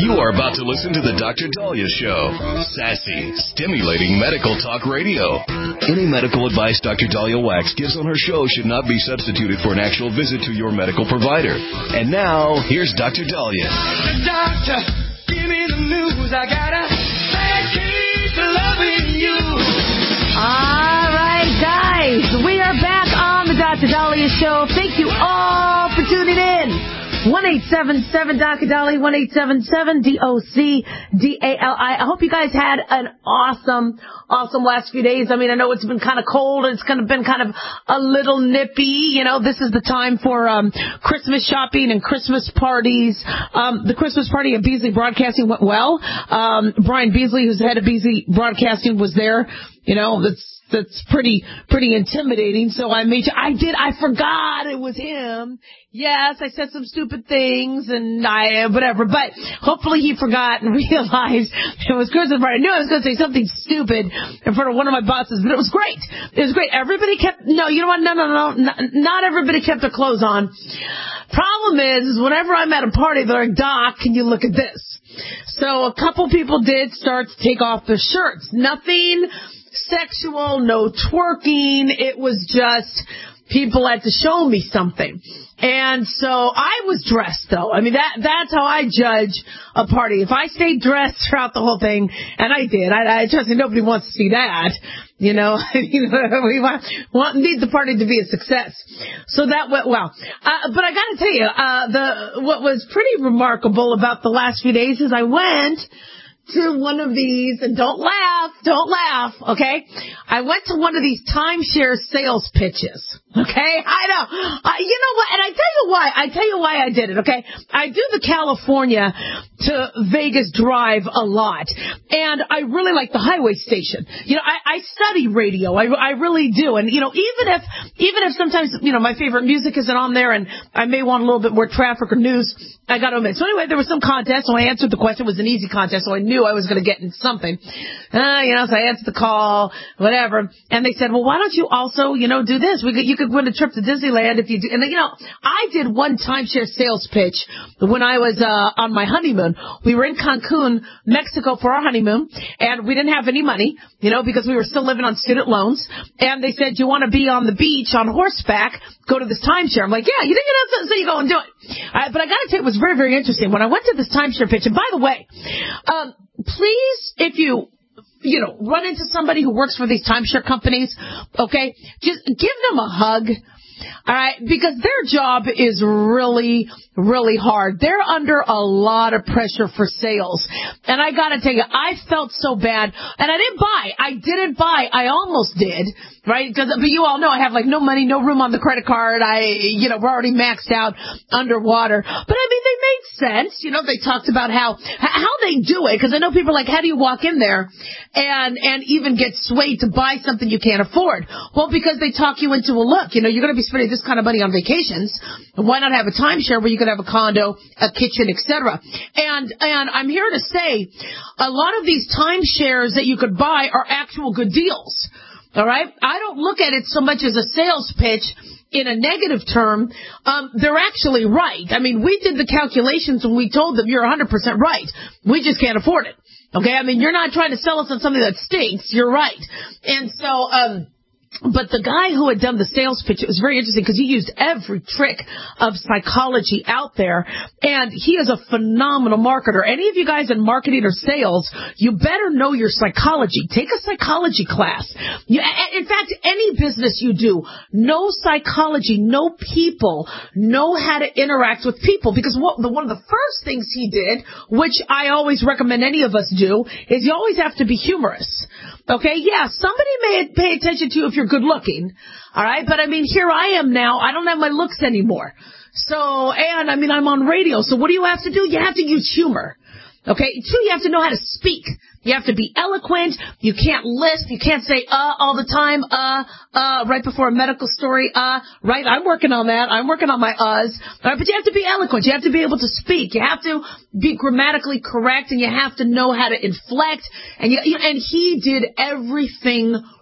You are about to listen to the Dr. Daliah Show. Sassy, stimulating medical talk radio. Any medical advice Dr. Daliah Wax gives on her show should not be substituted for an actual visit to your medical provider. And now, here's Dr. Daliah. Doctor, give me the news. I gotta keep loving you. All right, guys. We are back on the Dr. Daliah Show. Thank you all for tuning in. 1-877-Dr. 1-877-DOC-DALI. I hope you guys had an awesome last few days. I mean, I know it's been kind of cold. It's been kind of a little nippy. You know, this is the time for Christmas shopping and Christmas parties. The Christmas party at Beasley Broadcasting went well. Brian Beasley, who's the head of Beasley Broadcasting, was there. You know, that's pretty intimidating. So I forgot it was him. Yes, I said some stupid things and whatever, but hopefully he forgot and realized it was Christmas party. I knew I was going to say something stupid in front of one of my bosses, but it was great. It was great. Everybody kept, no, not everybody kept their clothes on. Problem is whenever I'm at a party, they're like, Doc, can you look at this? So a couple people did start to take off their shirts. Nothing sexual, no twerking. It was just people had to show me something. And so I was dressed, though. I mean, that's how I judge a party. If I stayed dressed throughout the whole thing, and I did, I trust me, nobody wants to see that. You know, we need the party to be a success. So that went well. But I got to tell you, what was pretty remarkable about the last few days is I went to one of these, and don't laugh, okay? I went to one of these timeshare sales pitches, okay? I know. You know what? And I tell you why I did it, okay? I do the California to Vegas drive a lot, and I really like the highway station. You know, I study radio. I really do. And, you know, even if sometimes, you know, my favorite music isn't on there and I may want a little bit more traffic or news, I got to admit. So anyway, there was some contest, so I answered the question. It was an easy contest, so I knew I was going to get in something. So I answered the call, whatever. And they said, well, why don't you also, do this? You could win a trip to Disneyland if you do. And, I did one timeshare sales pitch when I was on my honeymoon. We were in Cancun, Mexico for our honeymoon, and we didn't have any money, because we were still living on student loans. And they said, you want to be on the beach on horseback? Go to this timeshare. I'm like, yeah, you think you know something, so you go and do it. But I got to tell you, it was very, very interesting. When I went to this timeshare pitch, and by the way, please, if you run into somebody who works for these timeshare companies, okay, just give them a hug. All right, because their job is really, really hard. They're under a lot of pressure for sales. And I got to tell you, I felt so bad. And I didn't buy. I almost did, right? But you all know I have no money, no room on the credit card. We're already maxed out underwater. But I mean, they made sense. They talked about how they do it. Because I know people are like, how do you walk in there and even get swayed to buy something you can't afford? Well, because they talk you into a look. You're going to be spending this kind of money on vacations. Why not have a timeshare where you could have a condo, a kitchen, etc.? And I'm here to say a lot of these timeshares that you could buy are actual good deals. All right? I don't look at it so much as a sales pitch in a negative term. They're actually right. I mean, we did the calculations and we told them you're 100% right. We just can't afford it. Okay? I mean, you're not trying to sell us on something that stinks. You're right. And so, but the guy who had done the sales pitch, it was very interesting because he used every trick of psychology out there, and he is a phenomenal marketer. Any of you guys in marketing or sales, you better know your psychology. Take a psychology class. In fact, any business you do, know psychology, know people, know how to interact with people, because one of the first things he did, which I always recommend any of us do, is you always have to be humorous. Okay, yeah, somebody may pay attention to you if you're good looking, all right? But, I mean, here I am now. I don't have my looks anymore. So, and, I mean, I'm on radio. So what do you have to do? You have to use humor. Okay? Two, you have to know how to speak. You have to be eloquent. You can't lisp. You can't say, all the time, right before a medical story, right? I'm working on that. I'm working on my uhs. All right? But you have to be eloquent. You have to be able to speak. You have to be grammatically correct, and you have to know how to inflect. And he did everything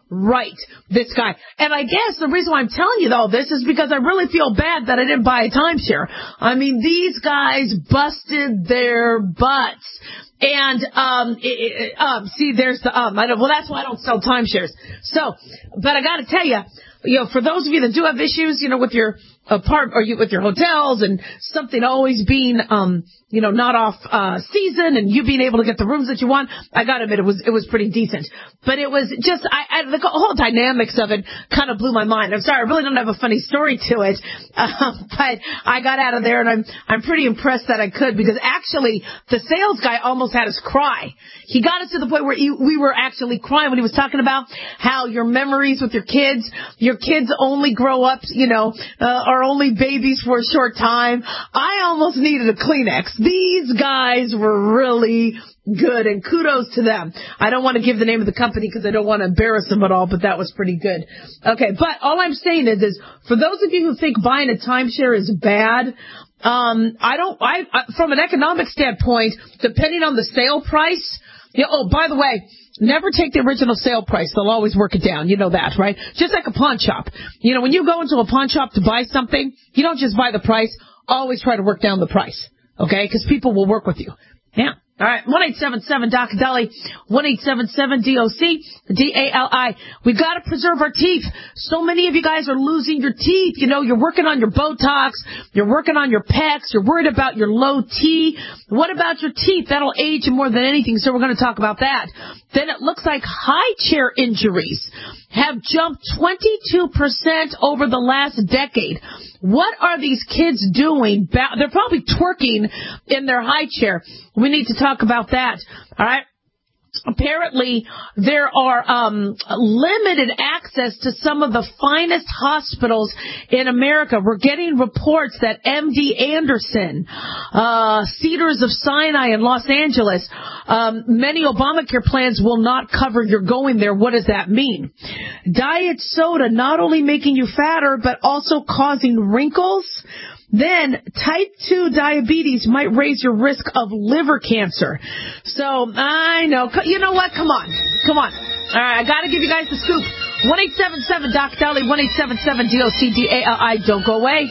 right, this guy. And I guess the reason why I'm telling you all this is because I really feel bad that I didn't buy a timeshare. I mean, these guys busted their butts. And, see, there's the, well, that's why I don't sell timeshares. So, but I gotta tell you, for those of you that do have issues, with your with your hotels and something always being, not off, season and you being able to get the rooms that you want, I gotta admit it was pretty decent. But it was just, the whole dynamics of it kind of blew my mind. I'm sorry, I really don't have a funny story to it. But I got out of there and I'm pretty impressed that I could, because actually the sales guy almost had us cry. He got us to the point where we were actually crying when he was talking about how your memories with your kids only grow up, are only babies for a short time. I almost needed a Kleenex. These guys were really good, and kudos to them. I don't want to give the name of the company because I don't want to embarrass them at all, but that was pretty good. Okay, but all I'm saying is for those of you who think buying a timeshare is bad, from an economic standpoint, depending on the sale price, by the way, never take the original sale price. They'll always work it down. You know that, right? Just like a pawn shop. When you go into a pawn shop to buy something, you don't just buy the price. Always try to work down the price. Okay? Because people will work with you. Yeah. All right. 1-877-Dr. Dolly. 1-877-DOC-DALI. We've got to preserve our teeth. So many of you guys are losing your teeth. You're working on your Botox. You're working on your pecs. You're worried about your low T. What about your teeth? That'll age you more than anything. So we're going to talk about that. Then it looks like high chair injuries have jumped 22% over the last decade. What are these kids doing? They're probably twerking in their high chair. We need to talk about that. All right. Apparently, there are limited access to some of the finest hospitals in America. We're getting reports that MD Anderson, Cedars of Sinai in Los Angeles, many Obamacare plans will not cover your going there. What does that mean? Diet soda not only making you fatter, but also causing wrinkles. Then type 2 diabetes might raise your risk of liver cancer. So, I know. You know what? Come on. All right, I got to give you guys the scoop. 1-877-Dr. Dolly, 1-877-DOC-DALI. Don't go away.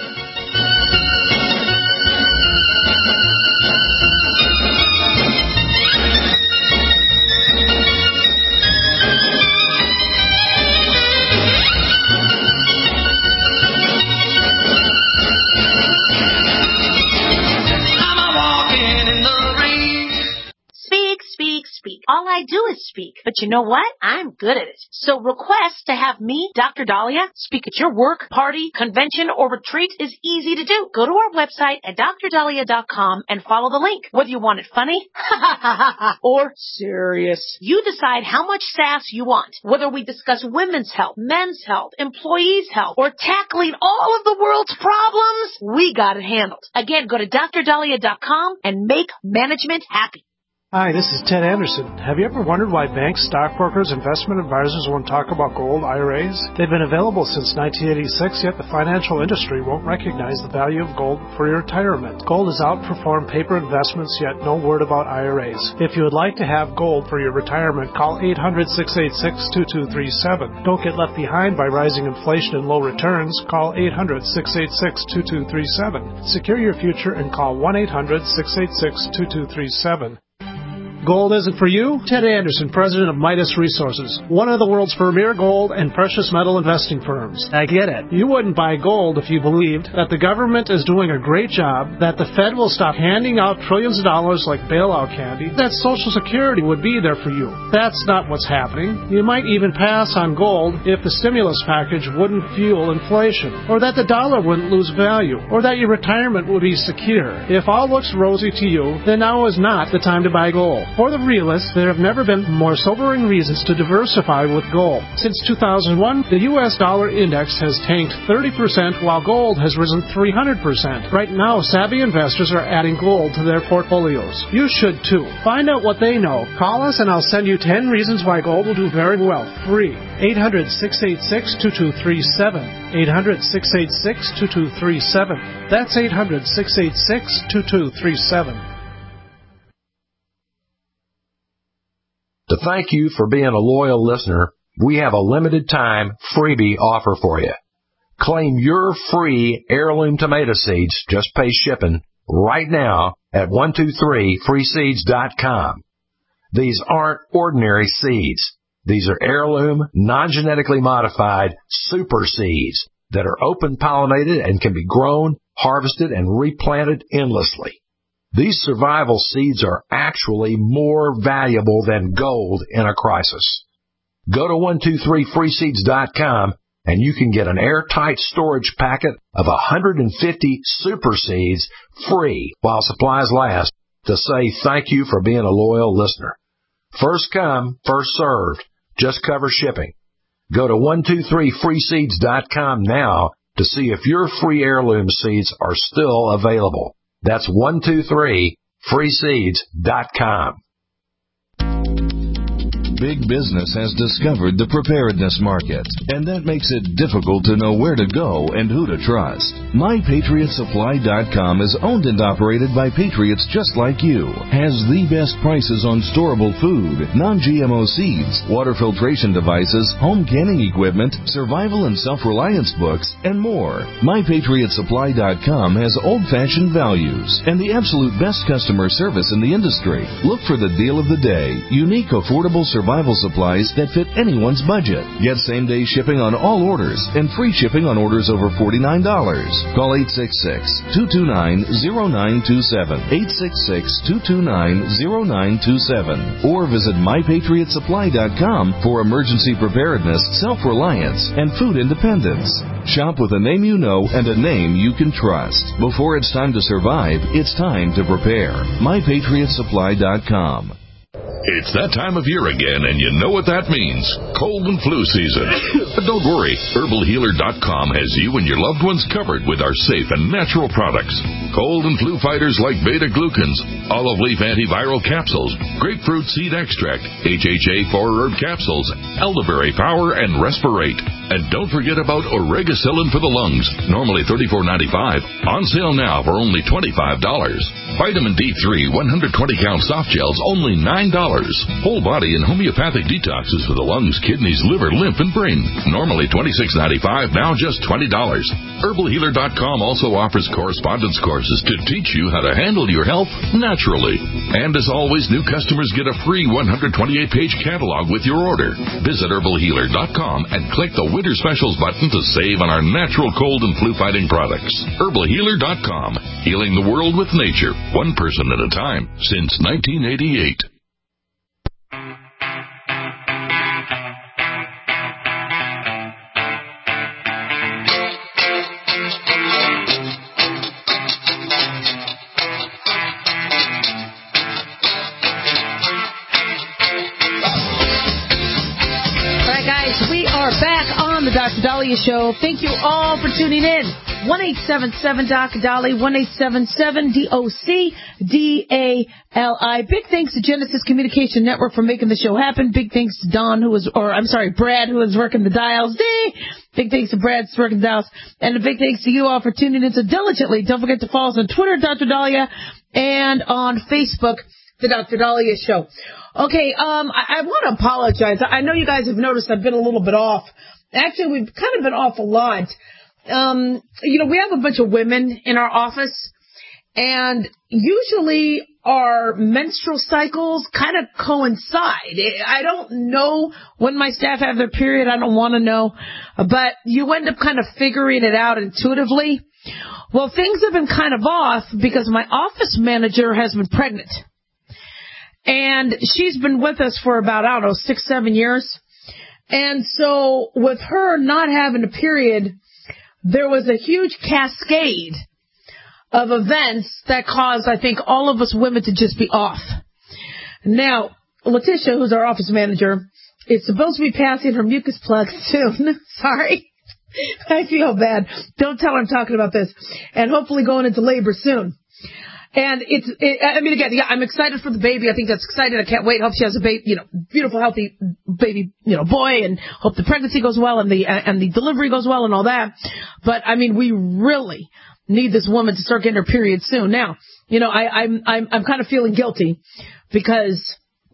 Speak. All I do is speak. But you know what? I'm good at it. So request to have me, Dr. Dahlia, speak at your work, party, convention, or retreat is easy to do. Go to our website at drdahlia.com and follow the link. Whether you want it funny or serious, you decide how much sass you want. Whether we discuss women's health, men's health, employees' health, or tackling all of the world's problems, we got it handled. Again, go to drdahlia.com and make management happy. Hi, this is Ted Anderson. Have you ever wondered why banks, stockbrokers, investment advisors won't talk about gold IRAs? They've been available since 1986, yet the financial industry won't recognize the value of gold for your retirement. Gold has outperformed paper investments, yet no word about IRAs. If you would like to have gold for your retirement, call 800-686-2237. Don't get left behind by rising inflation and low returns. Call 800-686-2237. Secure your future and call 1-800-686-2237. Gold isn't for you? Ted Anderson, president of Midas Resources, one of the world's premier gold and precious metal investing firms. I get it. You wouldn't buy gold if you believed that the government is doing a great job, that the Fed will stop handing out trillions of dollars like bailout candy, that Social Security would be there for you. That's not what's happening. You might even pass on gold if the stimulus package wouldn't fuel inflation, or that the dollar wouldn't lose value, or that your retirement would be secure. If all looks rosy to you, then now is not the time to buy gold. For the realists, there have never been more sobering reasons to diversify with gold. Since 2001, the U.S. dollar index has tanked 30%, while gold has risen 300%. Right now, savvy investors are adding gold to their portfolios. You should too. Find out what they know. Call us and I'll send you 10 reasons why gold will do very well. Free. 800-686-2237. 800-686-2237. That's 800-686-2237. To thank you for being a loyal listener, we have a limited time freebie offer for you. Claim your free heirloom tomato seeds, just pay shipping, right now at 123freeseeds.com. These aren't ordinary seeds. These are heirloom, non-genetically modified super seeds that are open pollinated and can be grown, harvested, and replanted endlessly. These survival seeds are actually more valuable than gold in a crisis. Go to 123freeseeds.com and you can get an airtight storage packet of 150 super seeds free while supplies last to say thank you for being a loyal listener. First come, first served. Just cover shipping. Go to 123freeseeds.com now to see if your free heirloom seeds are still available. That's 123freeseeds.com. Big business has discovered the preparedness market, and that makes it difficult to know where to go and who to trust. MyPatriotSupply.com is owned and operated by patriots just like you, has the best prices on storable food, non-GMO seeds, water filtration devices, home canning equipment, survival and self-reliance books, and more. MyPatriotSupply.com has old-fashioned values and the absolute best customer service in the industry. Look for the deal of the day, unique, affordable survival supplies that fit anyone's budget. Get same-day shipping on all orders and free shipping on orders over $49. Call 866-229-0927, 866-229-0927, or visit MyPatriotSupply.com for emergency preparedness, self-reliance, and food independence. Shop with a name you know and a name you can trust. Before it's time to survive, it's time to prepare. MyPatriotSupply.com. It's that time of year again, and you know what that means. Cold and flu season. But don't worry. HerbalHealer.com has you and your loved ones covered with our safe and natural products. Cold and flu fighters like beta-glucans, olive leaf antiviral capsules, grapefruit seed extract, HHA 4-herb capsules, elderberry power, and respirate. And don't forget about Oregacillin for the lungs, normally $34.95, on sale now for only $25. Vitamin D3 120-count soft gels, only $9. Whole body and homeopathic detoxes for the lungs, kidneys, liver, lymph, and brain, normally $26.95, now just $20. HerbalHealer.com also offers correspondence courses to teach you how to handle your health naturally. And as always, new customers get a free 128-page catalog with your order. Visit HerbalHealer.com and click the Winter Specials button to save on our natural cold and flu-fighting products. HerbalHealer.com, healing the world with nature, one person at a time, since 1988. The Dr. Dahlia Show. Thank you all for tuning in. 1-877-Dr. 1-877-DOC-DALI. Big thanks to Genesis Communication Network for making the show happen. Big thanks to Brad, who is working the dials. Big thanks to Brad, who's working the dials. And a big thanks to you all for tuning in so diligently. Don't forget to follow us on Twitter, Dr. Dahlia, and on Facebook, The Dr. Dahlia Show. Okay, I want to apologize. I know you guys have noticed I've been a little bit off. Actually, we've kind of been off a lot. We have a bunch of women in our office, and usually our menstrual cycles kind of coincide. I don't know when my staff have their period. I don't want to know. But you end up kind of figuring it out intuitively. Well, things have been kind of off because my office manager has been pregnant. And she's been with us for about, 6-7 years. And so with her not having a period, there was a huge cascade of events that caused, I think, all of us women to just be off. Now, Letitia, who's our office manager, is supposed to be passing her mucus plug soon. Sorry. I feel bad. Don't tell her I'm talking about this. And hopefully going into labor soon. And I'm excited for the baby. I think that's exciting. I can't wait. Hope she has a baby, beautiful, healthy baby, boy, and hope the pregnancy goes well and the delivery goes well and all that. But we really need this woman to start getting her period soon. Now, I'm kind of feeling guilty because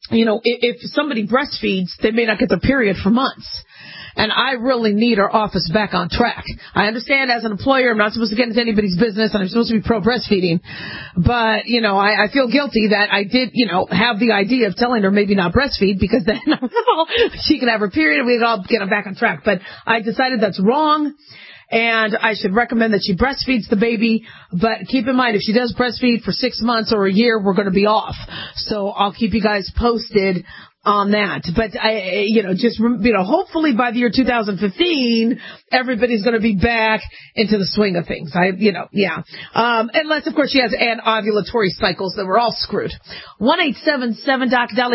if somebody breastfeeds, they may not get their period for months. And I really need our office back on track. I understand as an employer, I'm not supposed to get into anybody's business, and I'm supposed to be pro-breastfeeding. But, I feel guilty that I did, have the idea of telling her maybe not breastfeed, because then she can have her period and we can all get her back on track. But I decided that's wrong. And I should recommend that she breastfeeds the baby. But keep in mind, if she does breastfeed for 6 months or a year, we're going to be off. So I'll keep you guys posted on that. But hopefully by the year 2015, everybody's going to be back into the swing of things. Unless, of course, she has anovulatory cycles, then we're all screwed. 1-877-DOC-DOLLY,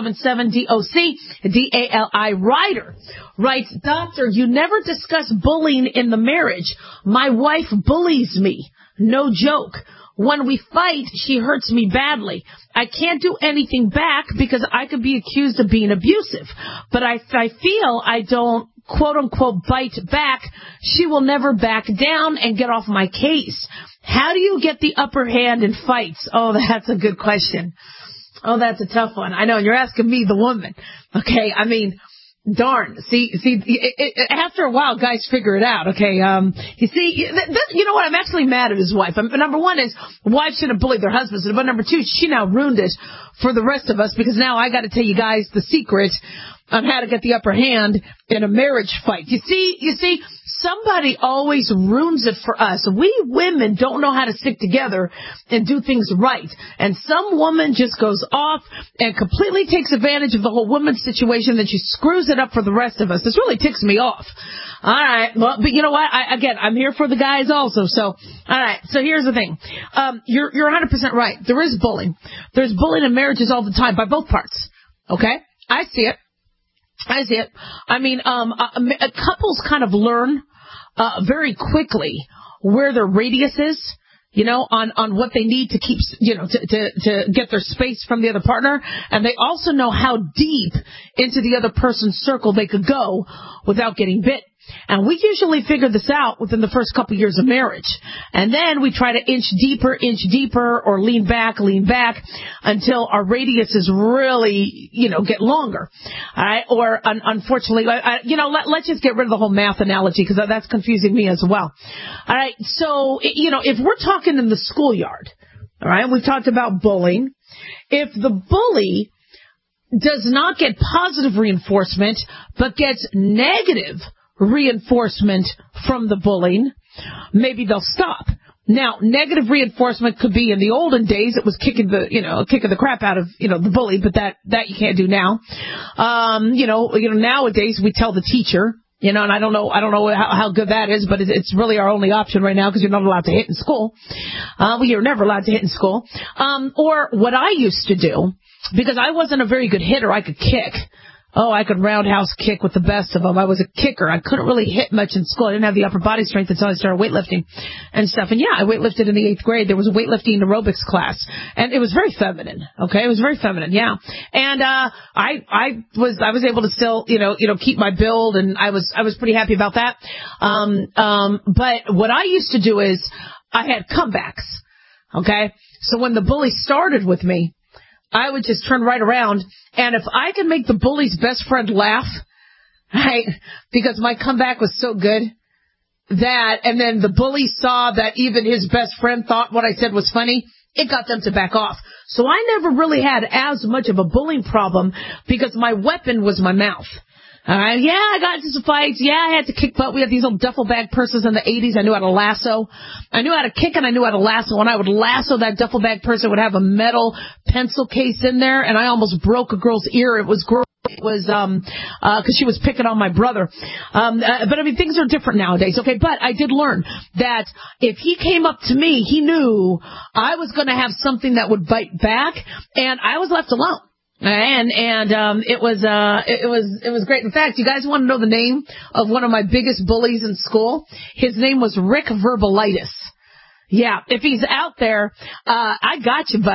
1-877-DOC-DALI. Ryder writes, Doctor, you never discuss bullying in the marriage. My wife bullies me. No joke. When we fight, she hurts me badly. I can't do anything back because I could be accused of being abusive. But I feel I don't, quote unquote, bite back. She will never back down and get off my case. How do you get the upper hand in fights? Oh, that's a good question. Oh, that's a tough one. I know, you're asking me, the woman. Okay, darn. See, after a while, guys figure it out, okay? You know what? I'm actually mad at his wife. Number one is, wives shouldn't bully their husbands. But number two, she now ruined it for the rest of us, because now I got to tell you guys the secret on how to get the upper hand in a marriage fight. You see, somebody always ruins it for us. We women don't know how to stick together and do things right. And some woman just goes off and completely takes advantage of the whole woman situation, then she screws it up for the rest of us. This really ticks me off. All right. Well, but you know what? I'm here for the guys also. So, all right. So here's the thing. You're 100% right. There is bullying. There's bullying in marriages all the time by both parts. Okay? I see it. Couples kind of learn very quickly where their radius is, on what they need to keep, to get their space from the other partner. And they also know how deep into the other person's circle they could go without getting bit. And we usually figure this out within the first couple years of marriage. And then we try to inch deeper, or lean back until our radius is really, get longer. All right. Or unfortunately, let's just get rid of the whole math analogy, because that's confusing me as well. All right. So, if we're talking in the schoolyard, all right, we talked about bullying. If the bully does not get positive reinforcement, but gets negative reinforcement from the bullying, maybe they'll stop. Now, negative reinforcement could be, in the olden days, it was kicking the crap out of, the bully, but that you can't do now. Nowadays we tell the teacher, and I don't know how good that is, but it's really our only option right now, because you're not allowed to hit in school. You're never allowed to hit in school. Or what I used to do, because I wasn't a very good hitter, I could kick. Oh, I could roundhouse kick with the best of them. I was a kicker. I couldn't really hit much in school. I didn't have the upper body strength until I started weightlifting and stuff. And yeah, I weightlifted in the 8th grade. There was a weightlifting aerobics class, and it was very feminine. Okay, it was very feminine. Yeah, and I was able to still keep my build, and I was pretty happy about that. But what I used to do is I had comebacks. Okay, so when the bully started with me, I would just turn right around, and if I could make the bully's best friend laugh, right, because my comeback was so good, and then the bully saw that even his best friend thought what I said was funny, it got them to back off. So I never really had as much of a bullying problem, because my weapon was my mouth. Yeah, I got into some fights. Yeah, I had to kick butt. We had these little duffel bag purses in the 80s. I knew how to lasso. I knew how to kick, and I knew how to lasso. When I would lasso, that duffel bag purse, it would have a metal pencil case in there, and I almost broke a girl's ear. It was gross. It was, cause she was picking on my brother. But things are different nowadays. Okay. But I did learn that if he came up to me, he knew I was going to have something that would bite back, and I was left alone. And it was great. In fact, you guys want to know the name of one of my biggest bullies in school? His name was Rick Verbalitis. Yeah, if he's out there, I got you, buddy.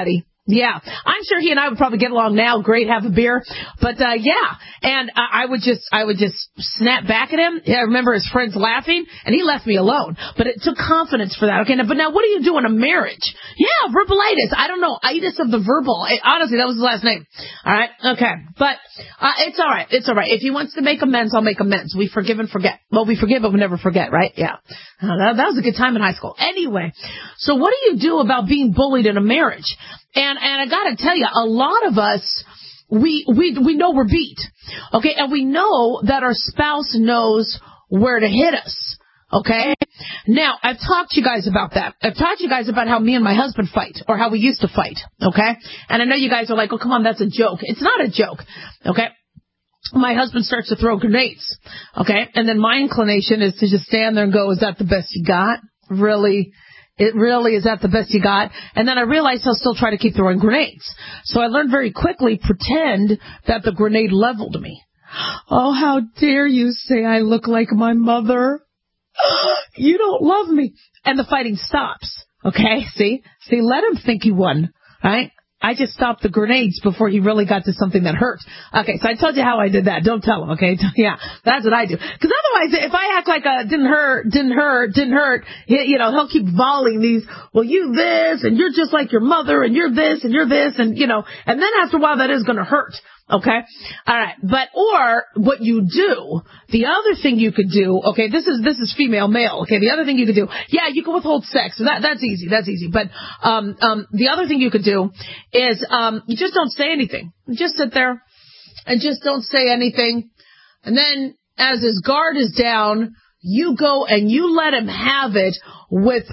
Yeah, I'm sure he and I would probably get along now. Great, have a beer. But, yeah, and I would just snap back at him. Yeah, I remember his friends laughing, and he left me alone. But it took confidence for that. Okay, but now what do you do in a marriage? Yeah, verbalitis. I don't know, itis of the verbal. Honestly, that was his last name. All right, okay. But it's all right. It's all right. If he wants to make amends, I'll make amends. We forgive and forget. Well, we forgive, but we never forget, right? Yeah. That was a good time in high school. Anyway, so what do you do about being bullied in a marriage? And I gotta tell you, a lot of us, we know we're beat. Okay, and we know that our spouse knows where to hit us. Okay? Now, I've talked to you guys about that. I've talked to you guys about how me and my husband fight, or how we used to fight. Okay? And I know you guys are like, oh, come on, that's a joke. It's not a joke. Okay? My husband starts to throw grenades. Okay? And then my inclination is to just stand there and go, is that the best you got? Really? It really, is that the best you got? And then I realized he'll still try to keep throwing grenades. So I learned very quickly, pretend that the grenade leveled me. Oh, how dare you say I look like my mother? You don't love me. And the fighting stops. Okay, see, let him think he won, right? I just stopped the grenades before he really got to something that hurt. Okay, so I told you how I did that. Don't tell him, okay? Yeah, that's what I do. Because otherwise, if I act like didn't hurt, he'll keep volleying these, well, you this, and you're just like your mother, and you're this, and and then after a while, that is going to hurt. Okay? All right. Or what you do, the other thing you could do, okay, this is female, male, okay, the other thing you could do, yeah, you can withhold sex, so that's easy, but, the other thing you could do is, you just don't say anything. You just sit there and just don't say anything. And then as his guard is down, you go and you let him have it with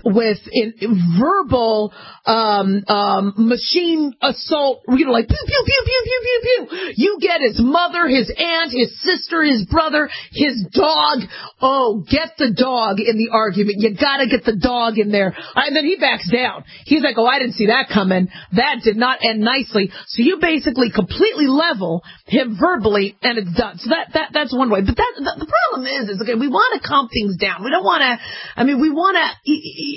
verbal machine assault, like pew, pew, pew, pew, pew, pew, pew. You get his mother, his aunt, his sister, his brother, his dog. Oh, get the dog in the argument. You gotta get the dog in there. And then he backs down. He's like, oh, I didn't see that coming. That did not end nicely. So you basically completely level him verbally, and it's done. So that's one way. But the problem is okay, we want to calm things down. We don't want to, we want to,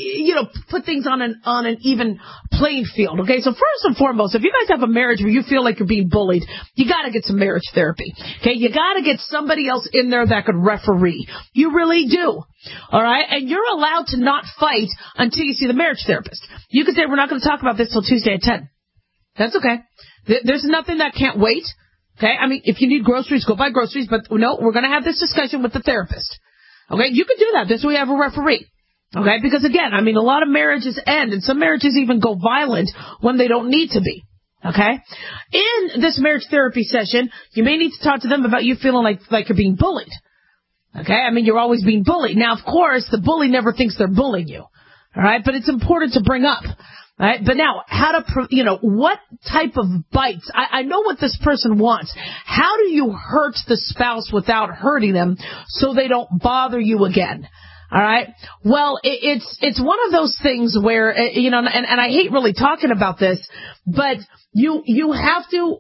put things on an even playing field. Okay, so first and foremost, if you guys have a marriage where you feel like you're being bullied, you got to get some marriage therapy. Okay, you got to get somebody else in there that could referee. You really do. All right, and you're allowed to not fight until you see the marriage therapist. You could say, we're not going to talk about this till Tuesday at 10. That's okay. There's nothing that can't wait. Okay, if you need groceries, go buy groceries, but no, we're going to have this discussion with the therapist. Okay, you can do that. This way we have a referee. Okay, because again, a lot of marriages end, and some marriages even go violent when they don't need to be. Okay? In this marriage therapy session, you may need to talk to them about you feeling like you're being bullied. Okay? You're always being bullied. Now, of course, the bully never thinks they're bullying you. All right? But it's important to bring up. All right? But now, what type of bites? I know what this person wants. How do you hurt the spouse without hurting them so they don't bother you again? All right. Well, it's one of those things where, and I hate really talking about this, but you have to,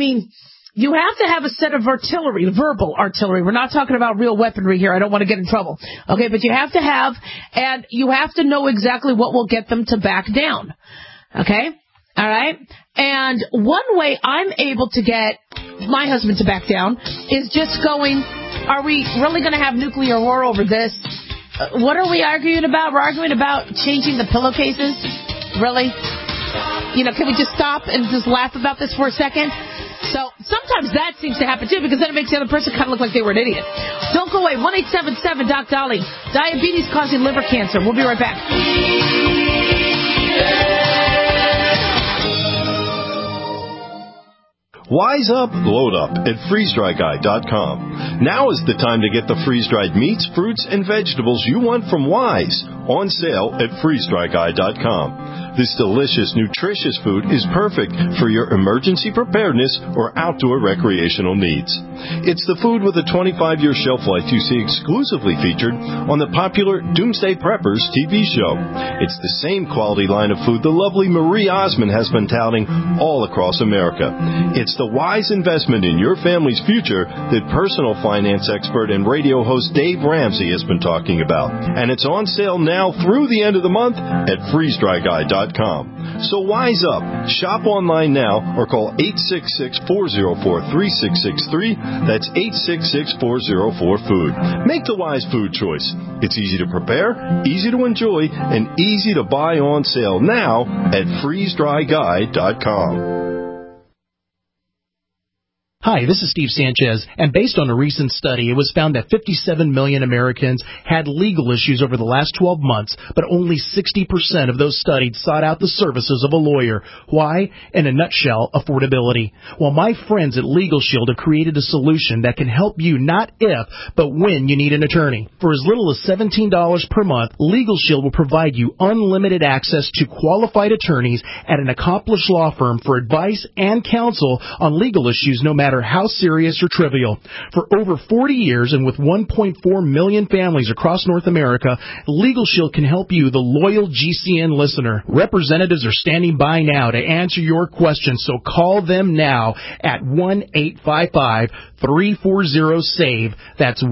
you have to have a set of artillery, verbal artillery. We're not talking about real weaponry here. I don't want to get in trouble. Okay. But you have to have, and you have to know exactly what will get them to back down. Okay. All right. And one way I'm able to get my husband to back down is just going, are we really going to have nuclear war over this? What are we arguing about? We're arguing about changing the pillowcases? Really? Can we just stop and just laugh about this for a second? So sometimes that seems to happen too, because then it makes the other person kind of look like they were an idiot. Don't go away. 1-877-DOC-DOLLY. Diabetes causing liver cancer. We'll be right back. Wise up, load up at freezedryguy.com. Now is the time to get the freeze-dried meats, fruits, and vegetables you want from Wise on sale at freezedryguy.com. This delicious, nutritious food is perfect for your emergency preparedness or outdoor recreational needs. It's the food with a 25-year shelf life you see exclusively featured on the popular Doomsday Preppers TV show. It's the same quality line of food the lovely Marie Osmond has been touting all across America. It's the wise investment in your family's future that personal finance expert and radio host Dave Ramsey has been talking about. And it's on sale now through the end of the month at freezedryguy.com. FreeStrikeGuy.com. So wise up. Shop online now or call 866-404-3663. That's 866-404-FOOD. Make the wise food choice. It's easy to prepare, easy to enjoy, and easy to buy on sale now at FreeStrikeGuy.com. Hi, this is Steve Sanchez, and based on a recent study, it was found that 57 million Americans had legal issues over the last 12 months, but only 60% of those studied sought out the services of a lawyer. Why? In a nutshell, affordability. Well, my friends at Legal Shield have created a solution that can help you not if, but when you need an attorney. For as little as $17 per month, Legal Shield will provide you unlimited access to qualified attorneys at an accomplished law firm for advice and counsel on legal issues no matter how serious or trivial. For over 40 years and with 1.4 million families across North America, Legal Shield can help you, the loyal GCN listener. Representatives are standing by now to answer your questions, so call them now at 1-855-340-SAVE. That's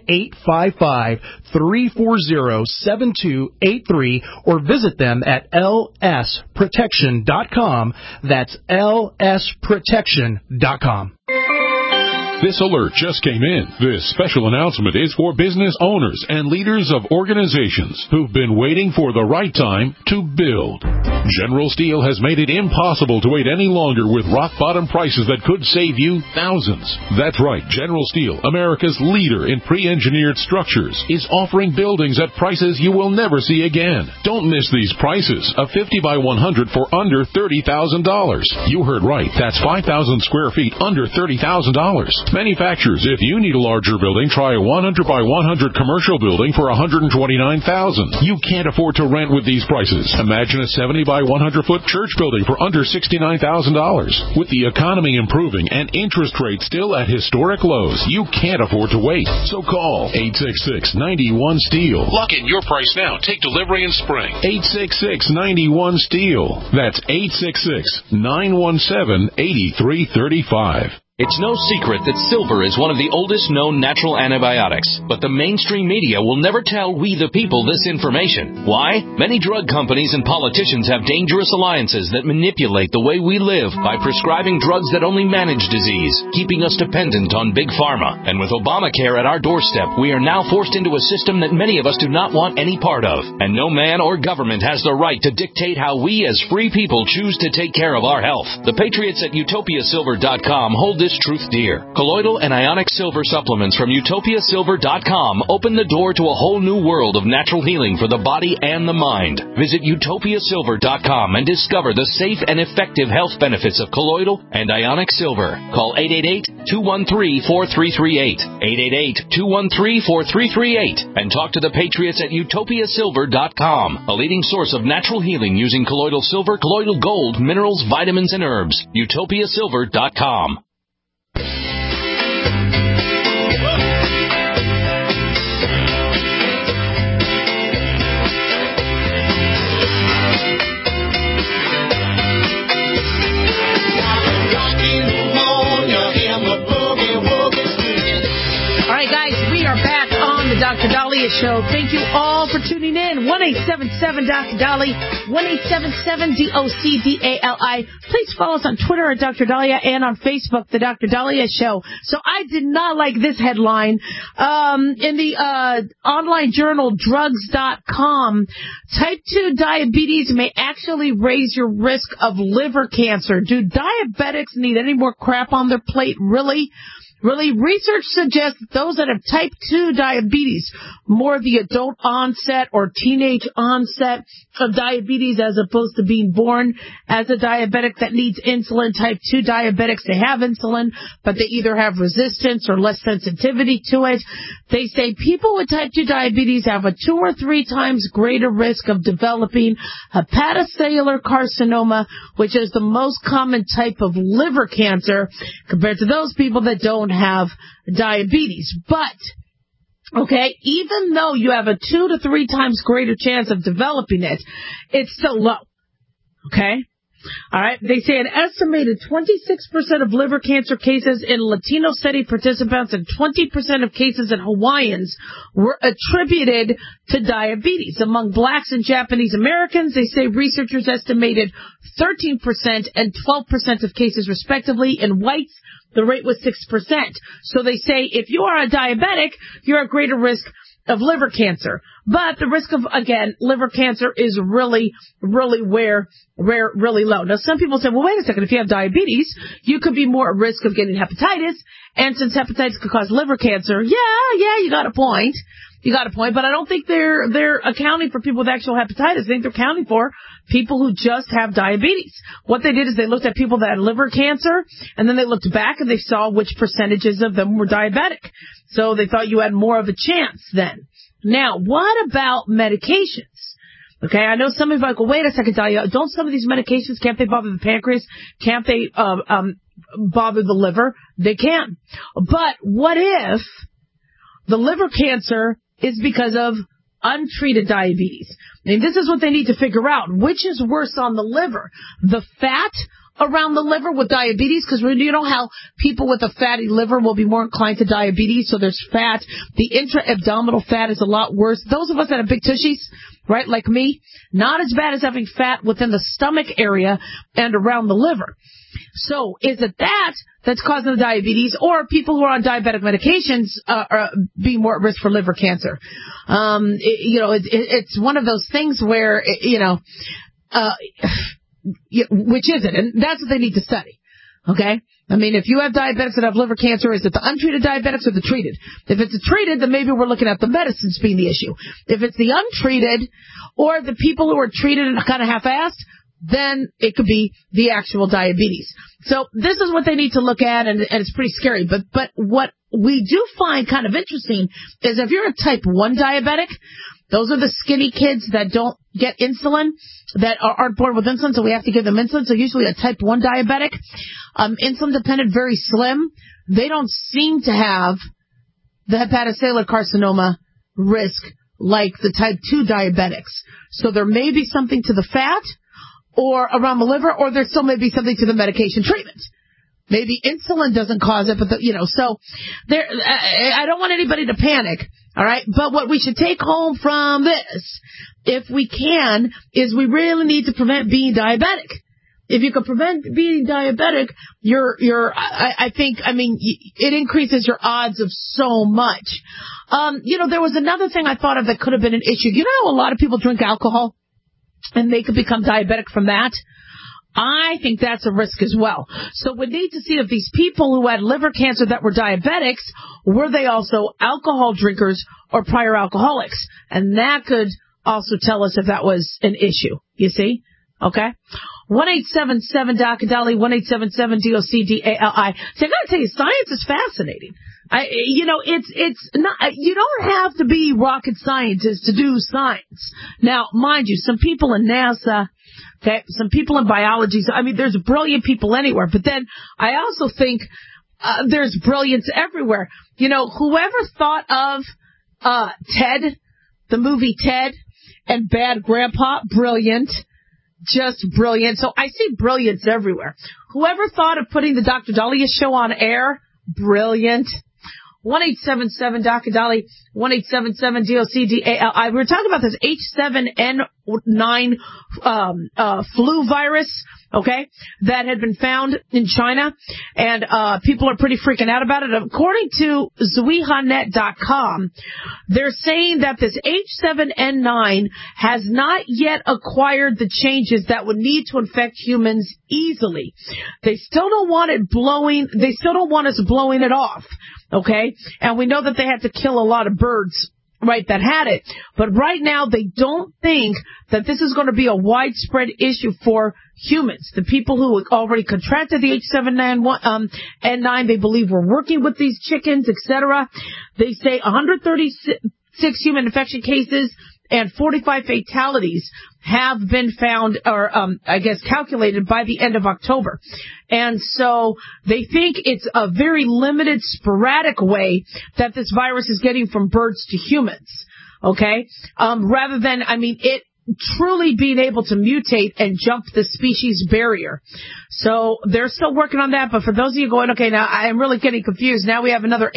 1-855-340-7283, or visit them at lsprotection.com. That's lsprotection.com. This alert just came in. This special announcement is for business owners and leaders of organizations who've been waiting for the right time to build. General Steel has made it impossible to wait any longer with rock-bottom prices that could save you thousands. That's right, General Steel, America's leader in pre-engineered structures, is offering buildings at prices you will never see again. Don't miss these prices. A 50 by 100 for under $30,000. You heard right. That's 5,000 square feet under $30,000. Manufacturers, if you need a larger building, try a 100 by 100 commercial building for $129,000. You can't afford to rent with these prices. Imagine a 70 by 100-foot church building for under $69,000. With the economy improving and interest rates still at historic lows, you can't afford to wait. So call 866-91-STEEL. Lock in your price now. Take delivery in spring. 866-91-STEEL. That's 866-917-8335. It's no secret that silver is one of the oldest known natural antibiotics, but the mainstream media will never tell we the people this information. Why? Many drug companies and politicians have dangerous alliances that manipulate the way we live by prescribing drugs that only manage disease, keeping us dependent on big pharma. And with Obamacare at our doorstep, we are now forced into a system that many of us do not want any part of. And no man or government has the right to dictate how we as free people choose to take care of our health. The patriots at UtopiaSilver.com hold this truth dear. Colloidal and ionic silver supplements from UtopiaSilver.com open the door to a whole new world of natural healing for the body and the mind. Visit UtopiaSilver.com and discover the safe and effective health benefits of colloidal and ionic silver. Call 888-213-4338. 888-213-4338. And talk to the patriots at UtopiaSilver.com, a leading source of natural healing using colloidal silver, colloidal gold, minerals, vitamins, and herbs. UtopiaSilver.com. Dr. Dahlia Show. Thank you all for tuning in. 1-877-Dr. Dali, 1-877-DOCDALI. Please follow us on Twitter at Dr. Dahlia and on Facebook, The Dr. Dahlia Show. So I did not like this headline. In the online journal drugs.com, type 2 diabetes may actually raise your risk of liver cancer. Do diabetics need any more crap on their plate? Really? Really, research suggests that those that have type 2 diabetes, more the adult onset or teenage onset of diabetes as opposed to being born as a diabetic that needs insulin. Type 2 diabetics, they have insulin, but they either have resistance or less sensitivity to it. They say people with type 2 diabetes have a 2 or 3 times greater risk of developing hepatocellular carcinoma, which is the most common type of liver cancer, compared to those people that don't have diabetes. But, okay, even though you have a 2 to 3 times greater chance of developing it, it's still low. Okay? All right. They say an estimated 26% of liver cancer cases in Latino study participants and 20% of cases in Hawaiians were attributed to diabetes. Among blacks and Japanese Americans, they say researchers estimated 13% and 12% of cases respectively. In whites, the rate was 6%. So they say if you are a diabetic, you're at greater risk of liver cancer. But the risk of, again, liver cancer is really low. Now, some people say, well, wait a second, if you have diabetes, you could be more at risk of getting hepatitis. And since hepatitis could cause liver cancer, yeah, you got a point. But I don't think they're accounting for people with actual hepatitis. I think they're accounting for people who just have diabetes. What they did is they looked at people that had liver cancer, and then they looked back and they saw which percentages of them were diabetic. So they thought you had more of a chance then. Now, what about medications? Okay, I know some of you are like, well, wait a second, Dahlia, don't some of these medications, can't they bother the pancreas? Can't they bother the liver? They can. But what if the liver cancer is because of untreated diabetes? And this is what they need to figure out. Which is worse on the liver? The fat around the liver with diabetes, because you know how people with a fatty liver will be more inclined to diabetes, so there's fat. The intra-abdominal fat is a lot worse. Those of us that have big tushies, right, like me, not as bad as having fat within the stomach area and around the liver. So is it that's causing the diabetes, or people who are on diabetic medications are being more at risk for liver cancer? It's one of those things where, which is it? And that's what they need to study. Okay? I mean, if you have diabetics that have liver cancer, is it the untreated diabetics or the treated? If it's the treated, then maybe we're looking at the medicines being the issue. If it's the untreated or the people who are treated and kind of half-assed, then it could be the actual diabetes. So this is what they need to look at, and it's pretty scary. But what we do find kind of interesting is if you're a type 1 diabetic, those are the skinny kids that don't get insulin, that aren't born with insulin, so we have to give them insulin. So usually a type 1 diabetic, insulin dependent, very slim, they don't seem to have the hepatocellular carcinoma risk like the type 2 diabetics. So there may be something to the fat or around the liver, or there still may be something to the medication treatment. Maybe insulin doesn't cause it, but so there, I don't want anybody to panic, all right? But what we should take home from this, if we can, is we really need to prevent being diabetic. If you can prevent being diabetic, it increases your odds of so much. There was another thing I thought of that could have been an issue. You know how a lot of people drink alcohol and they could become diabetic from that? I think that's a risk as well. So we need to see if these people who had liver cancer that were diabetics, were they also alcohol drinkers or prior alcoholics? And that could also tell us if that was an issue, you see? Okay? 1-877-DOC-DOLLY, 1-877-DOC-DALI. See, I gotta tell you, science is fascinating. It's not, you don't have to be rocket scientists to do science. Now, mind you, some people in NASA, okay, some people in biology, there's brilliant people anywhere, but then I also think, there's brilliance everywhere. Whoever thought of, Ted, the movie Ted, and Bad Grandpa, brilliant. Just brilliant. So I see brilliance everywhere. Whoever thought of putting the Dr. Dahlia show on air, brilliant. 1-877-DOC-DOLLY, 1-877-DOC-DALI. We were talking about this H7N9 flu virus, okay, that had been found in China, and people are pretty freaking out about it. According to Zuihanet.com, they're saying that this H7N9 has not yet acquired the changes that would need to infect humans easily. They still don't want us blowing it off. Okay, and we know that they had to kill a lot of birds, right, that had it. But right now, they don't think that this is going to be a widespread issue for humans. The people who already contracted the H7N9, they believe we're working with these chickens, etc. They say 136 human infection cases and 45 fatalities have been found, or calculated by the end of October. And so they think it's a very limited, sporadic way that this virus is getting from birds to humans. Okay? Rather than, truly being able to mutate and jump the species barrier. So they're still working on that. But for those of you going, okay, now I am really getting confused. Now we have another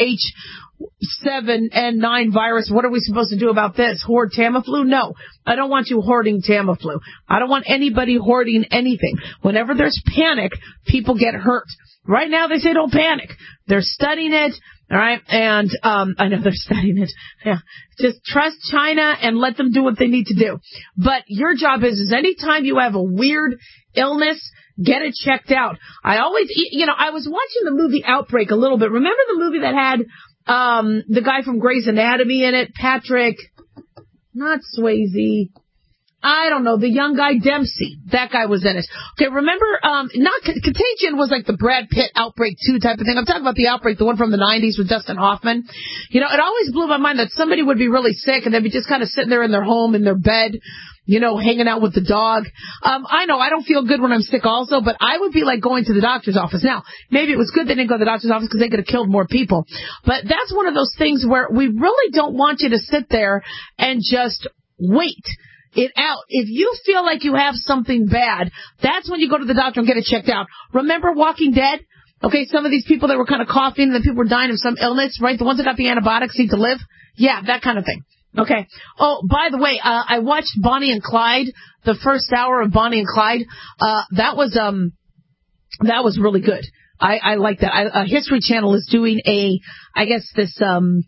H7N9 virus. What are we supposed to do about this? Hoard Tamiflu? No, I don't want you hoarding Tamiflu. I don't want anybody hoarding anything. Whenever there's panic, people get hurt. Right now they say don't panic. They're studying it. All right. And I know they're studying it. Yeah. Just trust China and let them do what they need to do. But your job is anytime you have a weird illness, get it checked out. I always, I was watching the movie Outbreak a little bit. Remember the movie that had the guy from Grey's Anatomy in it? Patrick, not Swayze. I don't know, the young guy Dempsey. That guy was in it. Okay, remember, Contagion was like the Brad Pitt Outbreak 2 type of thing. I'm talking about the Outbreak, the one from the 90s with Dustin Hoffman. It always blew my mind that somebody would be really sick and they'd be just kind of sitting there in their home, in their bed, hanging out with the dog. I know I don't feel good when I'm sick also, but I would be like going to the doctor's office. Now, maybe it was good they didn't go to the doctor's office because they could have killed more people. But that's one of those things where we really don't want you to sit there and just wait it out. If you feel like you have something bad, that's when you go to the doctor and get it checked out. Remember Walking Dead? Okay, some of these people that were kind of coughing and then people were dying of some illness, right? The ones that got the antibiotics need to live. Yeah, that kind of thing. Okay. Oh, by the way, I watched Bonnie and Clyde, the first hour of Bonnie and Clyde. That was really good. I like that. History Channel is doing it's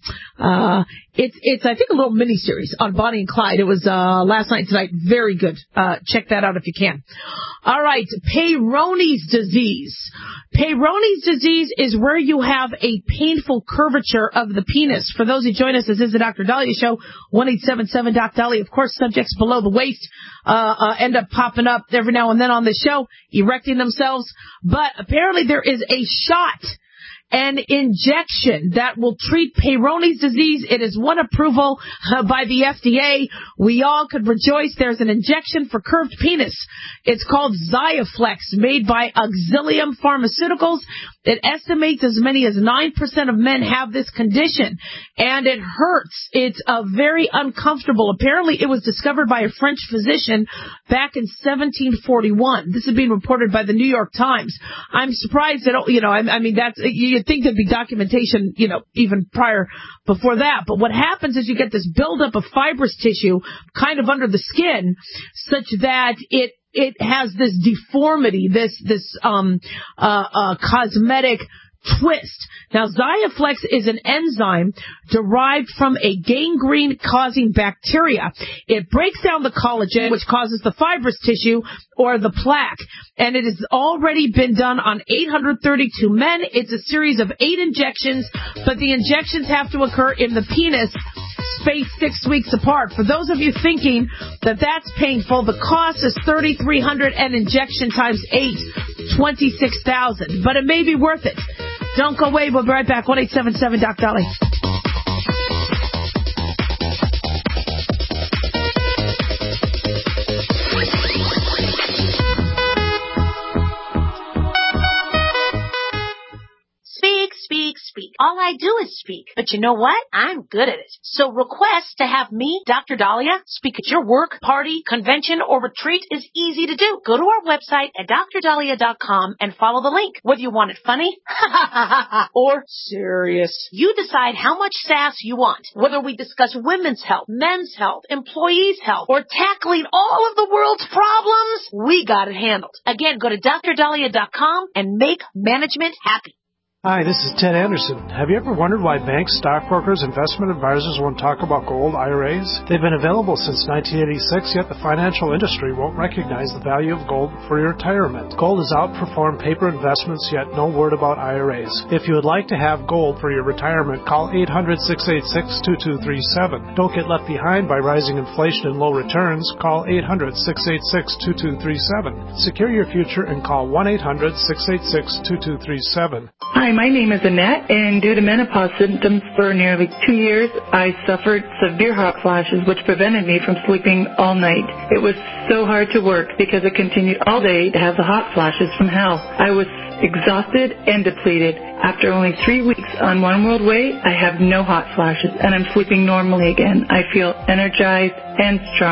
I think a little mini-series on Bonnie and Clyde. It was last night, tonight. Very good. Check that out if you can. All right, Peyronie's disease. Peyronie's disease is where you have a painful curvature of the penis. For those who join us, this is the Dr. Dahlia Show, 1-877-DOC-DAHLIA. Of course, subjects below the waist end up popping up every now and then on the show, erecting themselves. But apparently there is a shot, an injection that will treat Peyronie's disease. It is one approval by the FDA. We all could rejoice. There's an injection for curved penis. It's called Xiaflex, made by Auxilium Pharmaceuticals. It estimates as many as 9% of men have this condition, and it hurts. It's very uncomfortable. Apparently, it was discovered by a French physician back in 1741. This is being reported by the New York Times. I'm surprised that, that's, you'd think there'd be documentation, even prior before that. But what happens is you get this buildup of fibrous tissue kind of under the skin, such that it has this deformity, this cosmetic twist. Now, Xiaflex is an enzyme derived from a gangrene-causing bacteria. It breaks down the collagen, which causes the fibrous tissue or the plaque. And it has already been done on 832 men. It's a series of 8 injections, but the injections have to occur in the penis, spaced 6 weeks apart. For those of you thinking that that's painful, the cost is $3,300 and injection times 8, $26,000. But it may be worth it. Don't go away. We'll be right back. 1-877-DOC-DAHLIA. Speak. All I do is speak. But you know what? I'm good at it. So request to have me, Dr. Dahlia, speak at your work, party, convention, or retreat is easy to do. Go to our website at drdahlia.com and follow the link. Whether you want it funny or serious, you decide how much sass you want. Whether we discuss women's health, men's health, employees' health, or tackling all of the world's problems, we got it handled. Again, go to drdahlia.com and make management happy. Hi, this is Ted Anderson. Have you ever wondered why banks, stockbrokers, investment advisors won't talk about gold IRAs? They've been available since 1986, yet the financial industry won't recognize the value of gold for your retirement. Gold has outperformed paper investments, yet no word about IRAs. If you would like to have gold for your retirement, call 800-686-2237. Don't get left behind by rising inflation and low returns. Call 800-686-2237. Secure your future and call 1-800-686-2237. Hi, my name is Annette, and due to menopause symptoms for nearly 2 years, I suffered severe hot flashes, which prevented me from sleeping all night. It was so hard to work because I continued all day to have the hot flashes from hell. I was exhausted and depleted. After only 3 weeks on One World Way, I have no hot flashes, and I'm sleeping normally again. I feel energized and strong.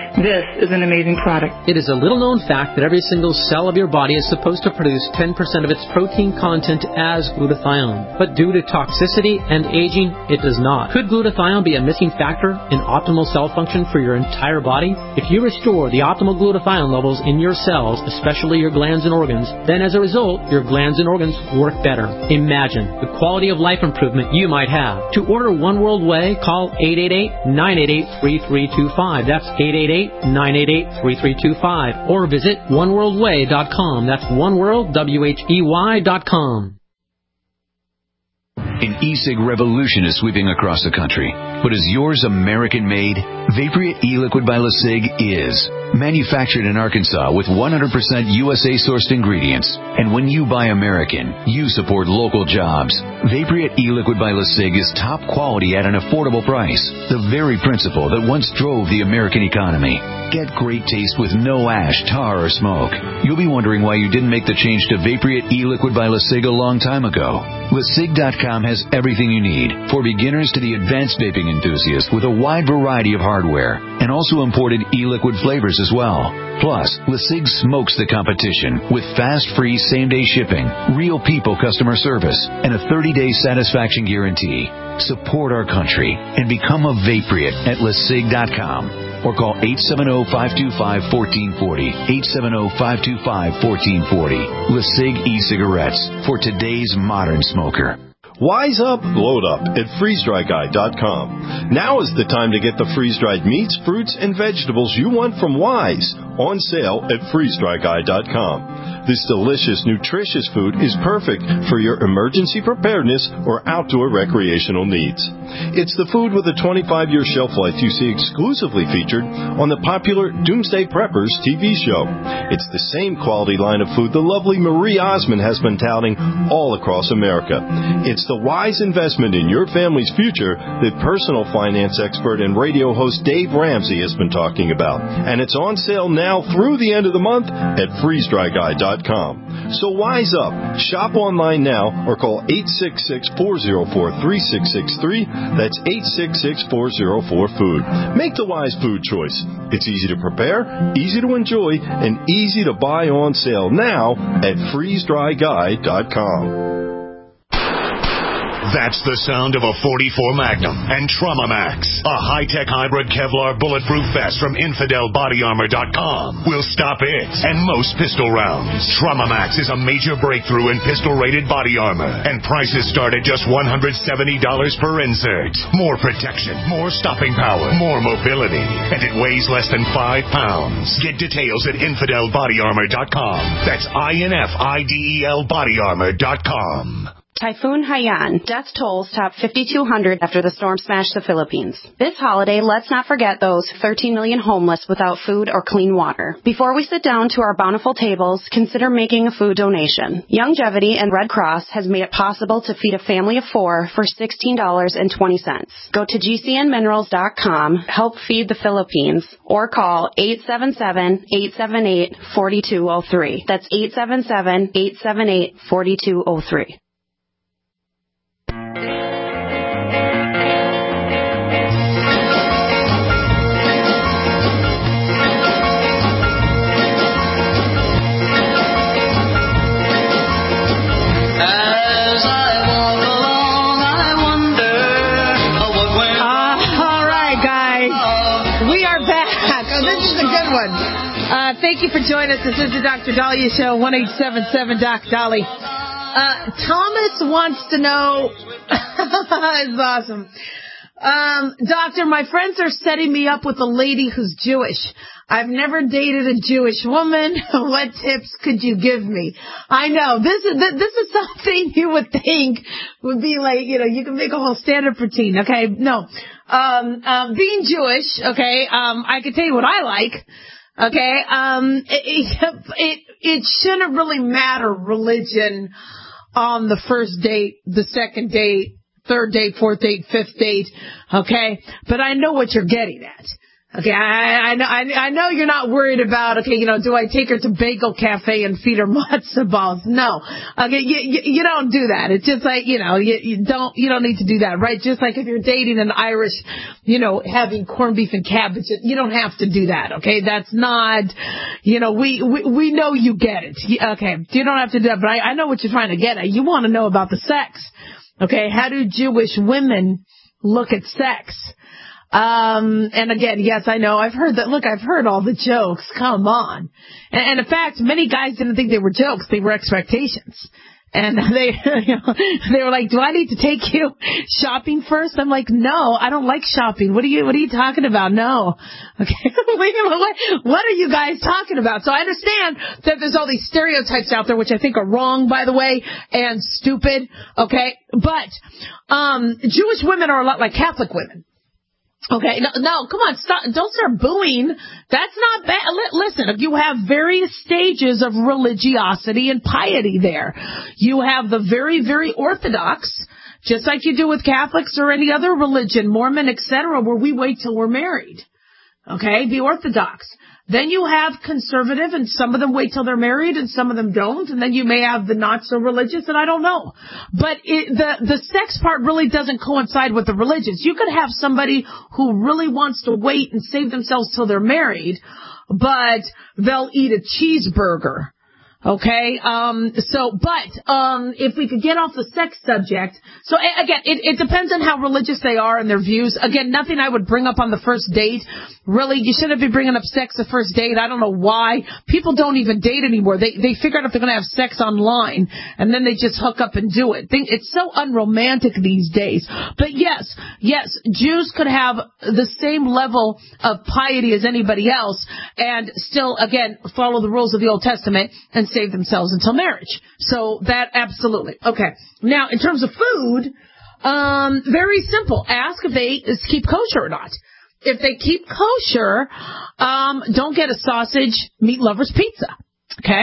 This is an amazing product. It is a little-known fact that every single cell of your body is supposed to produce 10% of its protein content as glutathione. But due to toxicity and aging, it does not. Could glutathione be a missing factor in optimal cell function for your entire body? If you restore the optimal glutathione levels in your cells, especially your glands and organs, then as a result, your glands and organs work better. Imagine the quality of life improvement you might have. To order One World Whey, call 888-988-3325. That's 888-988-3325. Or visit oneworldwhey.com. That's oneworldwhey.com. An e-cig revolution is sweeping across the country. But is yours American-made? Vaporeate e-liquid by LeSig is. Manufactured in Arkansas with 100% USA-sourced ingredients. And when you buy American, you support local jobs. Vaporeate e-liquid by LeSig is top quality at an affordable price. The very principle that once drove the American economy. Get great taste with no ash, tar, or smoke. You'll be wondering why you didn't make the change to Vaporeate e-liquid by LeSig a long time ago. LeSig.com has everything you need, for beginners to the advanced vaping enthusiast, with a wide variety of hardware, and also imported e-liquid flavors as well. Plus, LeSig smokes the competition with fast, free, same-day shipping, real people customer service, and a 30-day satisfaction guarantee. Support our country and become a Vaporeate at LeSig.com. Or call 870-525-1440. 870-525-1440. LeSig e-cigarettes for today's modern smoker. Wise up, load up at freezedryguy.com. Now is the time to get the freeze-dried meats, fruits, and vegetables you want from Wise on sale at freezedryguy.com. This delicious, nutritious food is perfect for your emergency preparedness or outdoor recreational needs. It's the food with a 25-year shelf life you see exclusively featured on the popular Doomsday Preppers TV show. It's the same quality line of food the lovely Marie Osmond has been touting all across America. It's the wise investment in your family's future that personal finance expert and radio host Dave Ramsey has been talking about. And it's on sale now through the end of the month at freezedryguy.com. So wise up. Shop online now or call 866-404-3663. That's 866-404-FOOD. Make the wise food choice. It's easy to prepare, easy to enjoy, and easy to buy on sale now at freezedryguy.com. That's the sound of a .44 Magnum and Trauma Max, a high-tech hybrid Kevlar bulletproof vest from InfidelBodyArmor.com. Will stop it and most pistol rounds. Trauma Max is a major breakthrough in pistol-rated body armor, and prices start at just $170 per insert. More protection, more stopping power, more mobility, and it weighs less than 5 pounds. Get details at InfidelBodyArmor.com. That's INFIDEL BodyArmor.com. Typhoon Haiyan. Death tolls top 5,200 after the storm smashed the Philippines. This holiday, let's not forget those 13 million homeless without food or clean water. Before we sit down to our bountiful tables, consider making a food donation. Longevity and Red Cross has made it possible to feed a family of 4 for $16.20. Go to GCNminerals.com, help feed the Philippines, or call 877-878-4203. That's 877-878-4203. Thank you for joining us. This is the Dr. Dahlia Show, 1-877-DOC-DOLLY. Thomas wants to know, it's awesome. Doctor, my friends are setting me up with a lady who's Jewish. I've never dated a Jewish woman. What tips could you give me? I know, this is something you would think would be like, you can make a whole stand-up routine, okay? No. Being Jewish, okay, I can tell you what I like. Okay, it shouldn't really matter religion on the first date, the second date, third date, fourth date, fifth date, okay? But I know what you're getting at, Okay, I know you're not worried about, okay, do I take her to Bagel Cafe and feed her matzo balls? No. Okay, you don't do that. It's just like, you don't need to do that, right? Just like if you're dating an Irish, having corned beef and cabbage, you don't have to do that, okay? That's not, we know you get it. Okay, you don't have to do that, but I know what you're trying to get at. You want to know about the sex. Okay, how do Jewish women look at sex? And again, yes, I know. I've heard that. Look, I've heard all the jokes. Come on. And in fact, many guys didn't think they were jokes. They were expectations. And they were like, do I need to take you shopping first? I'm like, no, I don't like shopping. What are you talking about? No. Okay. What are you guys talking about? So I understand that there's all these stereotypes out there, which I think are wrong, by the way, and stupid. Okay. But, Jewish women are a lot like Catholic women. Okay, no, come on, stop, don't start booing. That's not bad. Listen, you have various stages of religiosity and piety there. You have the very, very Orthodox, just like you do with Catholics or any other religion, Mormon, etc., where we wait till we're married. Okay, the Orthodox. Then you have conservative, and some of them wait till they're married, and some of them don't. And then you may have the not so religious, and I don't know. But the sex part really doesn't coincide with the religious. You could have somebody who really wants to wait and save themselves till they're married, but they'll eat a cheeseburger. Okay, if we could get off the sex subject, so again, it depends on how religious they are and their views. Again, nothing I would bring up on the first date. Really, you shouldn't be bringing up sex the first date. I don't know why. People don't even date anymore. They figure out if they're going to have sex online, and then they just hook up and do it. It's so unromantic these days. But yes, Jews could have the same level of piety as anybody else, and still, again, follow the rules of the Old Testament and save themselves until marriage. So that absolutely. Okay. Now, in terms of food, very simple. Ask if they keep kosher or not. If they keep kosher, don't get a sausage meat lover's pizza. Okay.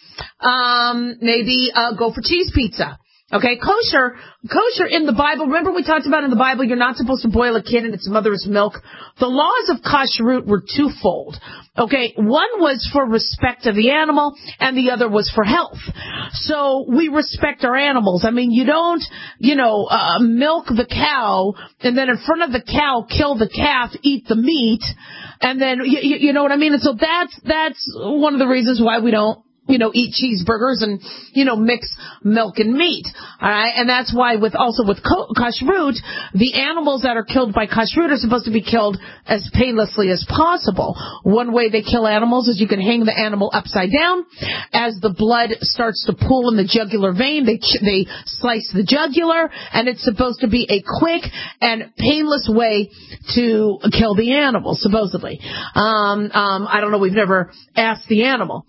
Maybe go for cheese pizza. Okay, kosher in the Bible, remember we talked about in the Bible, you're not supposed to boil a kid in its mother's milk. The laws of kashrut were twofold. Okay, one was for respect of the animal, and the other was for health. So we respect our animals. I mean, you don't, milk the cow, and then in front of the cow, kill the calf, eat the meat, and then, you know what I mean? And so that's one of the reasons why we don't, eat cheeseburgers and, mix milk and meat. All right. And that's why with kashrut, the animals that are killed by kashrut are supposed to be killed as painlessly as possible. One way they kill animals is you can hang the animal upside down. As the blood starts to pool in the jugular vein, they slice the jugular, and it's supposed to be a quick and painless way to kill the animal, supposedly. I don't know. We've never asked the animal.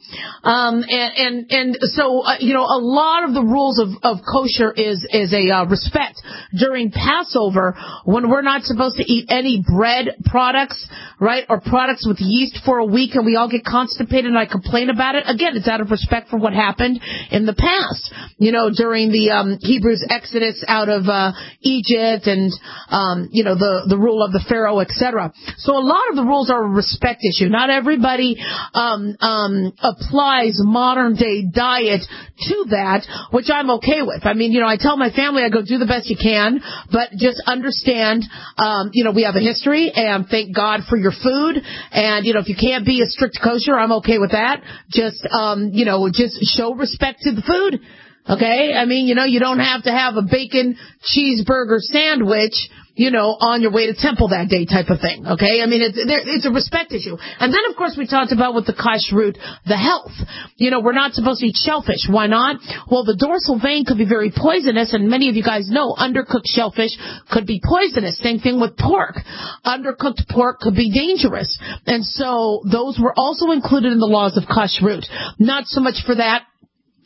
So a lot of the rules of kosher is a respect. During Passover, when we're not supposed to eat any bread products, right, or products with yeast for a week, and we all get constipated and I complain about it, again, it's out of respect for what happened in the past, during the Hebrews' exodus out of Egypt and, the rule of the Pharaoh, etc. So a lot of the rules are a respect issue. Not everybody applies modern day diet to that, which I'm okay with. I mean, I tell my family, I go, do the best you can, but just understand, we have a history, and thank God for your food. And, if you can't be a strict kosher, I'm okay with that. Just, just show respect to the food. Okay? I mean, you don't have to have a bacon cheeseburger sandwich, on your way to temple that day type of thing. Okay? I mean, it's a respect issue. And then, of course, we talked about with the kashrut, the health. We're not supposed to eat shellfish. Why not? Well, the dorsal vein could be very poisonous, and many of you guys know undercooked shellfish could be poisonous. Same thing with pork. Undercooked pork could be dangerous. And so those were also included in the laws of kashrut. Not so much for that.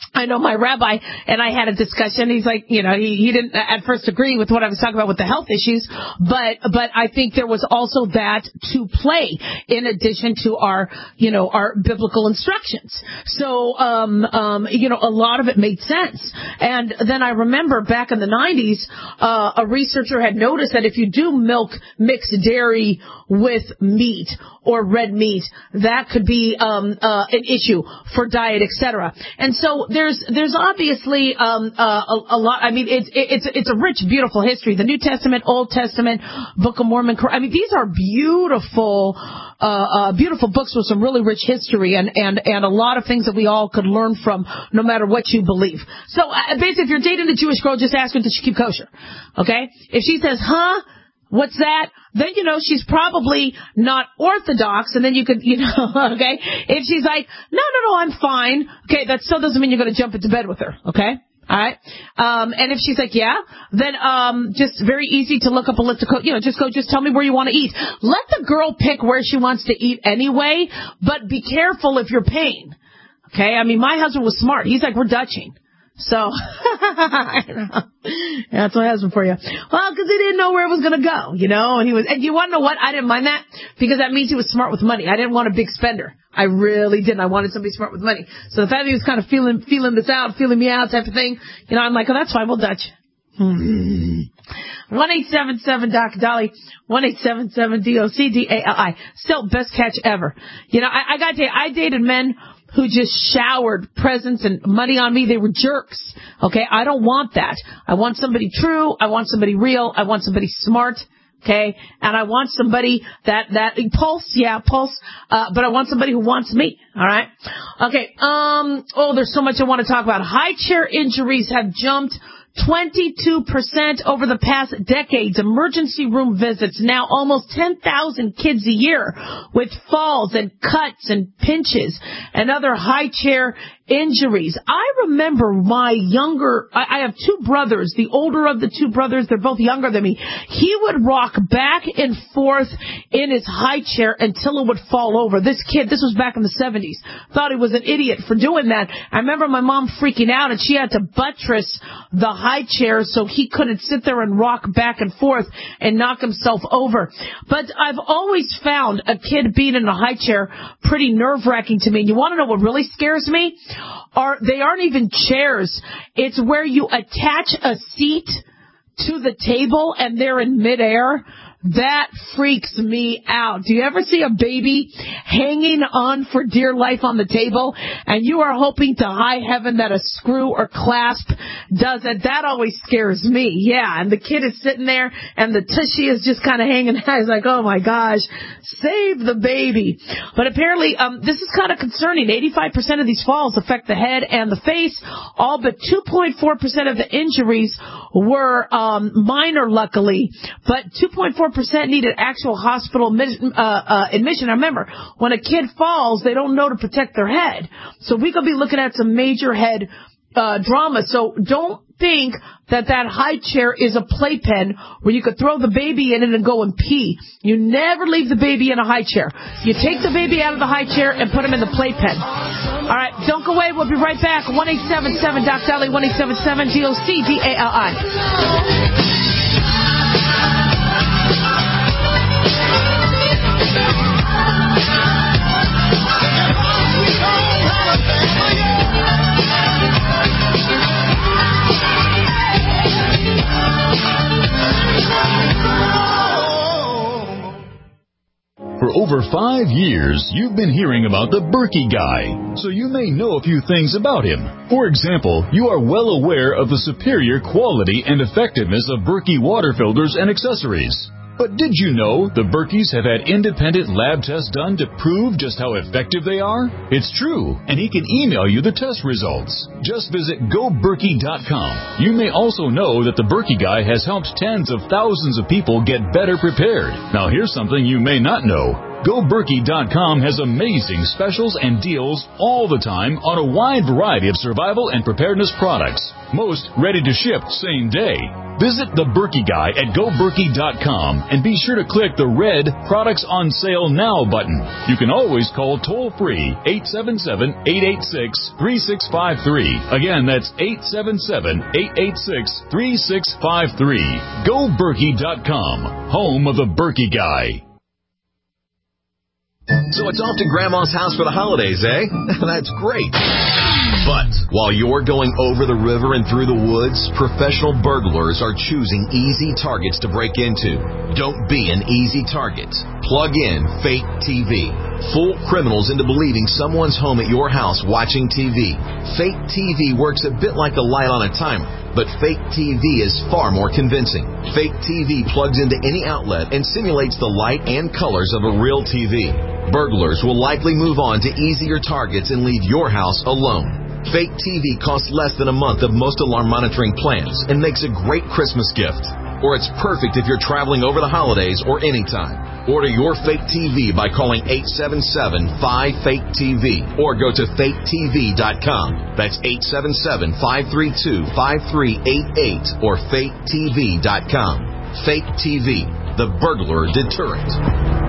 I know my rabbi and I had a discussion. He's like, he didn't at first agree with what I was talking about with the health issues, but I think there was also that to play in addition to our biblical instructions. So, a lot of it made sense. And then I remember back in the 90s, a researcher had noticed that if you do mix dairy with meat or red meat, that could be an issue for diet, etc. And so there's obviously a lot. I mean, it's a rich, beautiful history. The New Testament, Old Testament, Book of Mormon. I mean, these are beautiful books with some really rich history and a lot of things that we all could learn from, no matter what you believe. So basically, if you're dating a Jewish girl, just ask her, does she keep kosher? Okay? If she says, huh? What's that? Then she's probably not Orthodox, and then you could, okay? If she's like, no, I'm fine, okay, that still doesn't mean you're going to jump into bed with her, okay? All right? And if she's like, yeah, then just very easy to look up a list of, just tell me where you want to eat. Let the girl pick where she wants to eat anyway, but be careful if you're paying, okay? I mean, my husband was smart. He's like, we're Dutching. So, that's my husband for you. Well, because he didn't know where it was going to go, and you want to know what? I didn't mind that because that means he was smart with money. I didn't want a big spender. I really didn't. I wanted somebody smart with money. So the fact that he was kind of feeling this out, feeling me out type of thing, I'm like, oh, that's fine. We'll Dutch. 1-877-Dr. Dolly, 1-877-DOCDALI. Still best catch ever. I got to tell you, I dated men who just showered presents and money on me. They were jerks. Okay, I don't want that. I want somebody true. I want somebody real. I want somebody smart. Okay, and I want somebody that pulse, but I want somebody who wants me. All right. Okay. There's so much I want to talk about. High chair injuries have jumped 22% over the past decades. Emergency room visits, now almost 10,000 kids a year with falls and cuts and pinches and other high chair injuries. I remember I have two brothers, the older of the two brothers, they're both younger than me. He would rock back and forth in his high chair until it would fall over. This was back in the 70s, thought he was an idiot for doing that. I remember my mom freaking out and she had to buttress the high chair so he couldn't sit there and rock back and forth and knock himself over. But I've always found a kid being in a high chair pretty nerve-wracking to me. And you want to know what really scares me? They aren't even chairs. It's where you attach a seat to the table and they're in midair. That freaks me out. Do you ever see a baby hanging on for dear life on the table and you are hoping to high heaven that a screw or clasp does it? That always scares me. Yeah, and the kid is sitting there and the tushy is just kind of hanging out. It's like, oh my gosh, save the baby. But apparently, this is kind of concerning. 85% of these falls affect the head and the face. All but 2.4% of the injuries were minor, luckily, but 2.4% needed actual hospital admission. Now remember, when a kid falls, they don't know to protect their head. So we could be looking at some major head drama. So don't think that high chair is a playpen where you could throw the baby in it and go and pee. You never leave the baby in a high chair. You take the baby out of the high chair and put him in the playpen. All right, don't go away. We'll be right back. 1-877-Dr. 1-877-DOCDALI. For over 5 years, you've been hearing about the Berkey Guy, so you may know a few things about him. For example, you are well aware of the superior quality and effectiveness of Berkey water filters and accessories. But did you know the Berkeys have had independent lab tests done to prove just how effective they are? It's true, and he can email you the test results. Just visit GoBerkey.com. You may also know that the Berkey Guy has helped tens of thousands of people get better prepared. Now here's something you may not know. GoBerkey.com has amazing specials and deals all the time on a wide variety of survival and preparedness products. Most ready to ship same day. Visit the Berkey Guy at GoBerkey.com and be sure to click the red Products on Sale Now button. You can always call toll-free 877-886-3653. Again, that's 877-886-3653. GoBerkey.com, home of the Berkey Guy. So it's off to Grandma's house for the holidays, eh? That's great. But while you're going over the river and through the woods, professional burglars are choosing easy targets to break into. Don't be an easy target. Plug in Fake TV. Fool criminals into believing someone's home at your house watching TV. Fake TV works a bit like the light on a timer, but Fake TV is far more convincing. Fake TV plugs into any outlet and simulates the light and colors of a real TV. Burglars will likely move on to easier targets and leave your house alone. Fake TV costs less than a month of most alarm monitoring plans and makes a great Christmas gift. Or it's perfect if you're traveling over the holidays or anytime. Order your Fake TV by calling 877-5FAKE-TV or go to faketv.com. That's 877-532-5388 or faketv.com. Fake TV, the burglar deterrent.